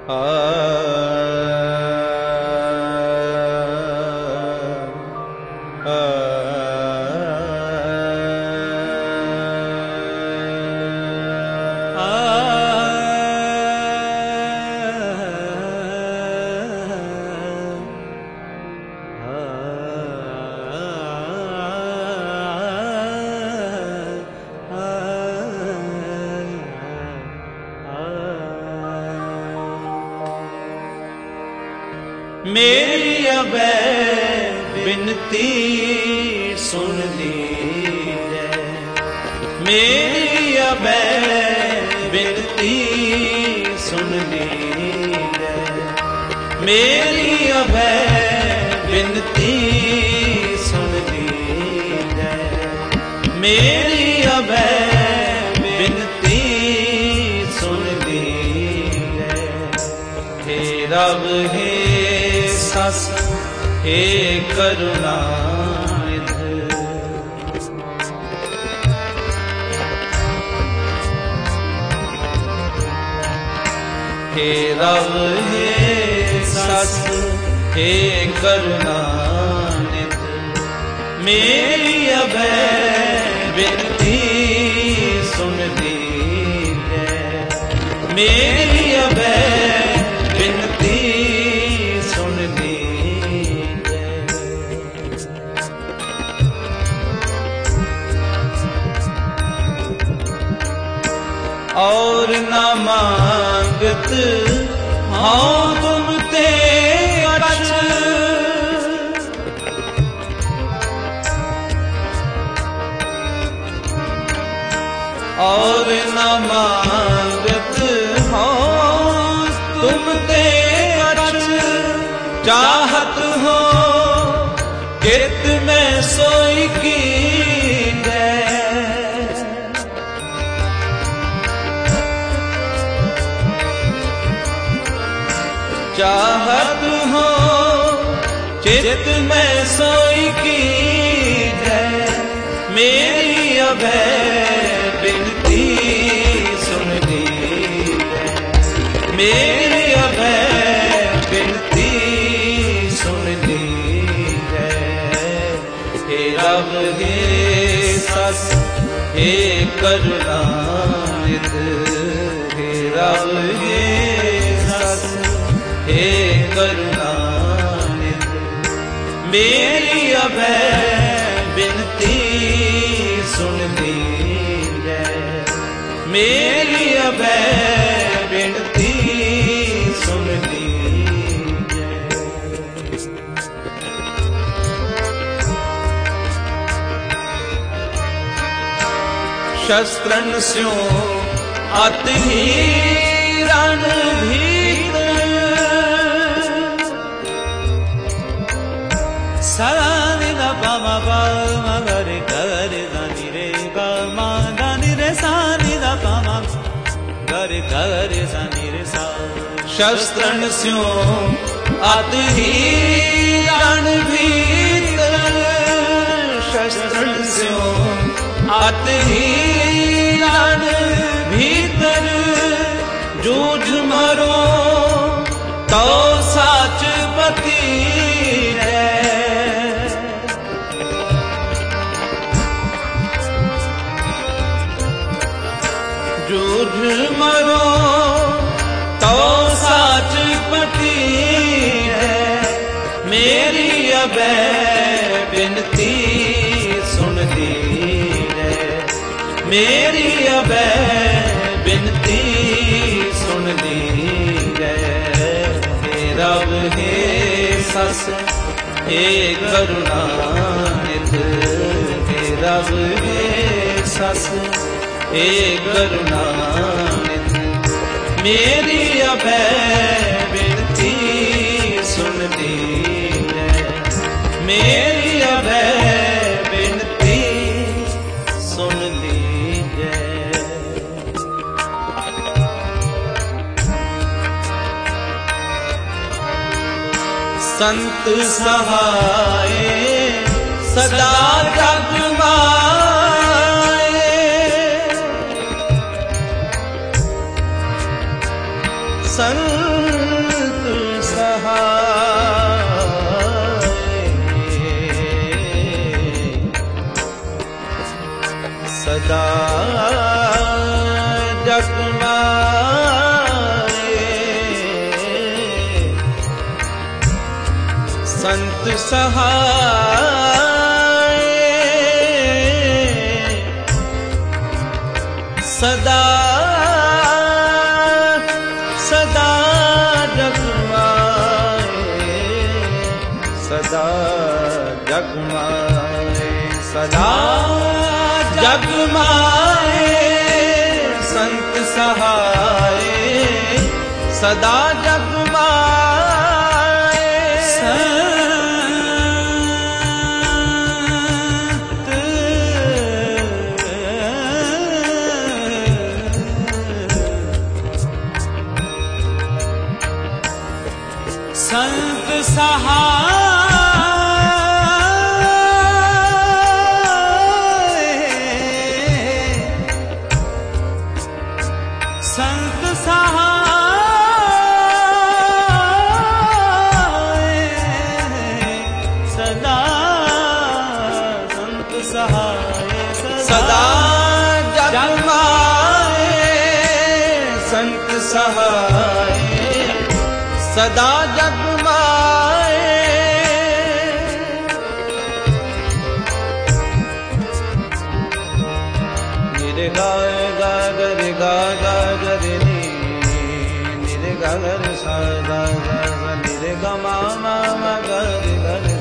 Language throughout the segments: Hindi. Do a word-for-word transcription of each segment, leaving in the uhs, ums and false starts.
मेरी अबै बिनती सुन लीजिए, मेरी अबै बिनती सुन लीजिए, मेरी अबै बिनती सुन लीजिए, मेरी अबै बिनती सुन लीजिए। हे रब हे सस हे करुणानिधि, हे रब हे सस हे करुणानिधि, मेरी अबै बिनती सुन लीजिए, मेरी अबै बिनती सुन लीजिए। और न मांगत हाँ तुम ते अच, और न मांगत हाँ तुम ते अच, चाहत हो कित में सोई की है, चाहत हो चित में सोई की है, मेरी अबै बिनती सुन लीजिए, मेरी अबै बिनती सुन लीजिए। हे रब हे सस हे करुणानिधि, हे रब हे सस हे करुणानिधि, मेरी अबै बिनती सुन लीजिए, मेरी अबै बिनती सुन लीजिए। शस्त्रन स्यों अति ही रणभीर, सदा निद पम पम गरे गरे दानि रे पम दानि रे सा निद पम गरे गरे सानि रे सा। शस्त्रन स्यों अति ही रणभीर, शस्त्रन स्यों अति ही रणभीर, जूझ मरो तो साच पति है, जूझ मरो तो साच पति है, मेरी अबै बिनती सुन लीजिए, मेरी अबै बिनती सुन लीजिए। हे रब हे सस हे करुणानिधि, हे रब हे सस हे करुणानिधि, मेरी अबै बिनती सुन लीजिए, मेरी अबै बिनती सुन लीजिए। संत सहाय सदा जग माए, संत सदा जगमाए संत सहाय सदा सदा जगमाए सदा जगमाए सदा जगमाए संत सहाय सदा जगमाए संत संत सहाय संत सहाय सदा संत सहाय सदा जगमाए संत सहाय सदा जगमाए निरे गा गा रे गा गा रे नी निरे गा रे सा गा गा निरे गा मा मा मा गा रे गा रे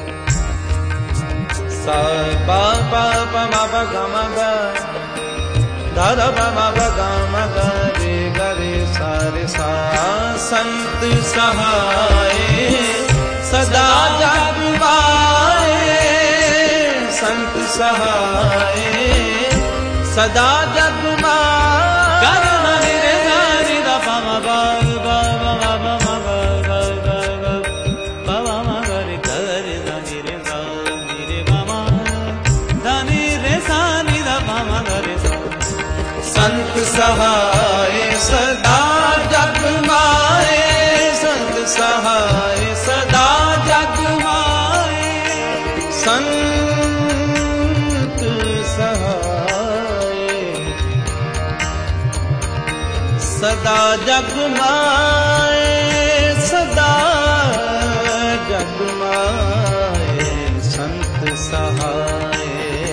सा पा पा पा मा पा गा मा गा धा धा पा मा पा गा मा गा रे गा रे सा रे सा संत सहाय सदा जगमाए संत सहाय सदा जगमाए रे रे रे दा पा मा पा गा मा मा मा मा गा गा गा गा पा मा मा गा रे गा रे दा ni रे गा ni रे गा मा दा ni रे सा ni दा पा मा गा रे सा संत सहाय सदा जगमाए संत सहाय सदा जगमाए संत सहाय सदा जगमाए सदा जगमाए संत सहाय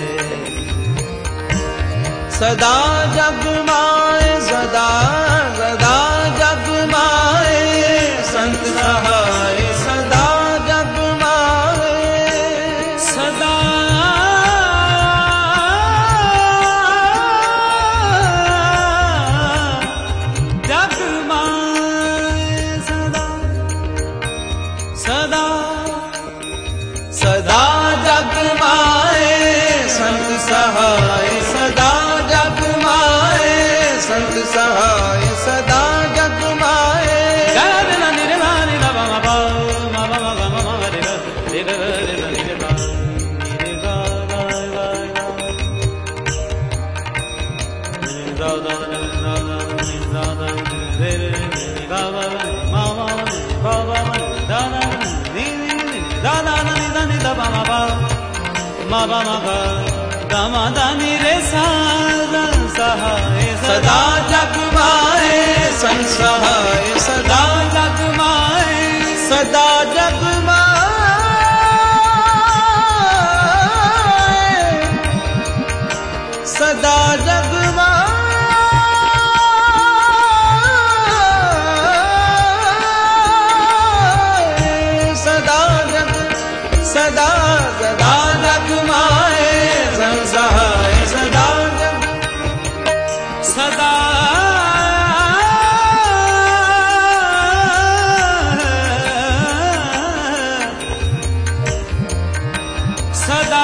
सदा जगमाए सदा सदा जगमाए संत सहाय सदा जगमाए सदा जगमाए सदा सदा सदा जगमाए संत सहाय सदा जगमाए संत सहाय सदा जगमाए गा रे ना नि रे ना नि दा मा मा मा मा मा गा मा मा रे गा रे गा रे गा नि रे गा नि रे गा गा गा गा नि दा दा दा दा नि दा दा रे रे गा गा मा मा गा गा दा दा नि नि दा दा नि दा नि दा मा मा मा मा मा गा गा मा दा नि रे सा सहाय सदा जगमाए संत सहाय सदा जगमाए सदा जगमाए सदा जगमाए सदा जग सदा सदा जगमाए संत सहाय सदा सदा सदा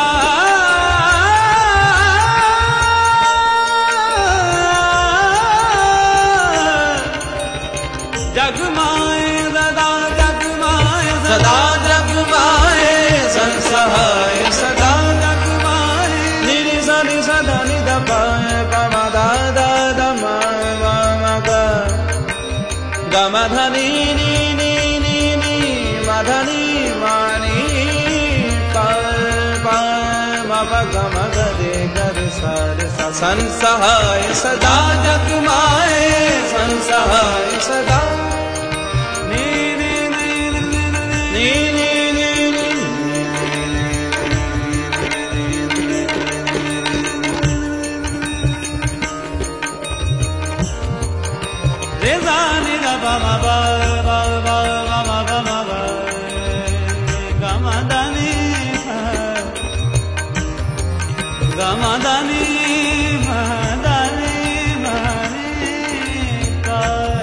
जगमाए सदा जगमाए सदा जगमाए संत सहाय सदा जगमाए निरि सा नि सा धा नि धा पा पा मा धा धा धा मा मा मा गा गा मा धा नि नि नि नि नि मा धा नि मा नि पा पा मा पा गा मा गरे गरे सारे सा संसहाय सदा जग माए संसहाय सदा नी नी नी नी नी रे सा नि दा पा मा पा पा पा मा मा पा मा पा गा मा दा नि गा मा दा नि मा दा नि मा नि पा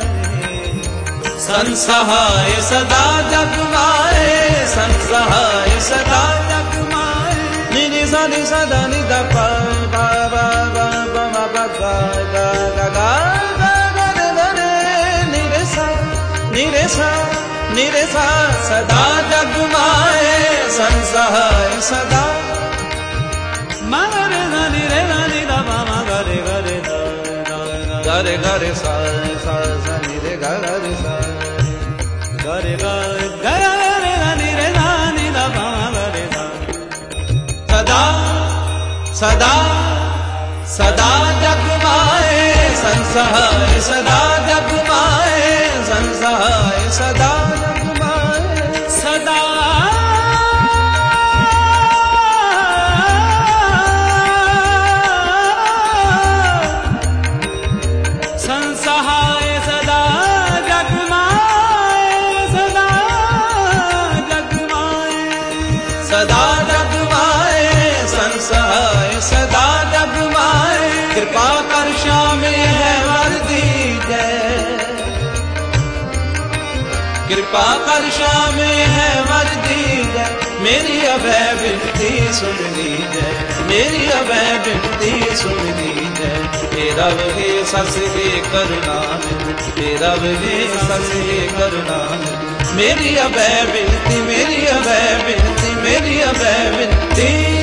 संसहाय सदा जग माए संसहाय सदा जग माए नि नि सा नि सा दा नि दा पा पा पा पा पा मा पा गा गा गा गा नि रे सा नि रे सा सदा जग माए संसहाय सदा मा रे सा नि रे सा नि दा पा मा गा रे गा रे दा गा रे गा रे सा सा सा नि रे गा गा रे सा गा रे गा गा रे सा नि रे सा नि दा पा मा गा रे सा सदा सदा सदा जग माए संसहाय सदा जग माए संसहाय सदा जग माए सदा संसहाय सदा जग माए सदा जग माए सदा जग माए संसहाय सदा जग माए कृपा कर श्याम है वर दीजै कृपा कर श्याम है वर दीजै मेरी अभय विनती सुन लीजै मेरी अभय विनती सुन लीजै तेरा वे सस हे करुणानिधि तेरा वे सस हे करुणानिधि मेरी अभय विनती मेरी अभय विनती मेरी अभय विनती